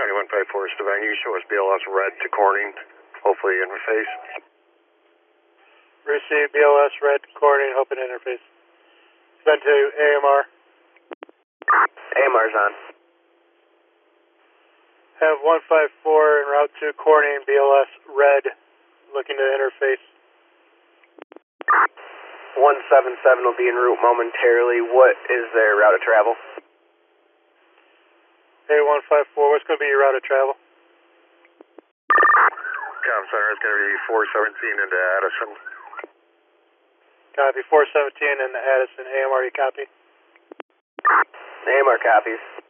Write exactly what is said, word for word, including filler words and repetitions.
County one five four, Stavanger, you show us B L S red to Corning, hopefully interface. Receive B L S red to Corning, hoping interface. Send to A M R. A M R's on. Have one five four en route to Corning, B L S red, looking to interface. one seven seven will be en route momentarily. What is their route of travel? A one five four, what's going to be your route of travel? Com Center is going to be four seventeen into Addison. Copy, four seventeen into Addison. A M R, you copy? A M R copies.